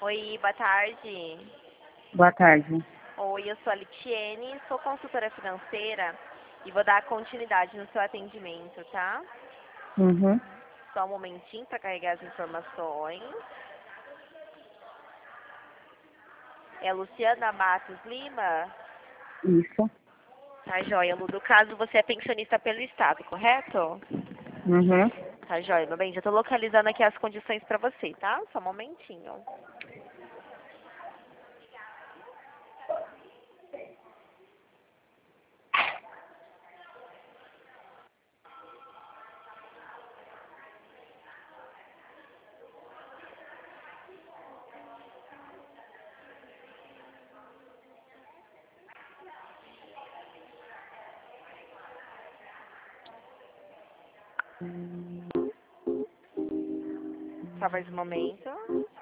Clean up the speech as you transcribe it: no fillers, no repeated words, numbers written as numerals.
Oi, boa tarde. Boa tarde. Oi, eu sou a Litiene, sou consultora financeira e vou dar continuidade no seu atendimento, tá? Uhum. Só um momentinho para carregar as informações. É Luciana Matos Lima? Isso. Tá joia, Lu. No caso, você é pensionista pelo Estado, correto? Uhum. Tá joia, meu bem. Já tô localizando aqui as condições para você, tá? Só um momentinho. Só mais um momento.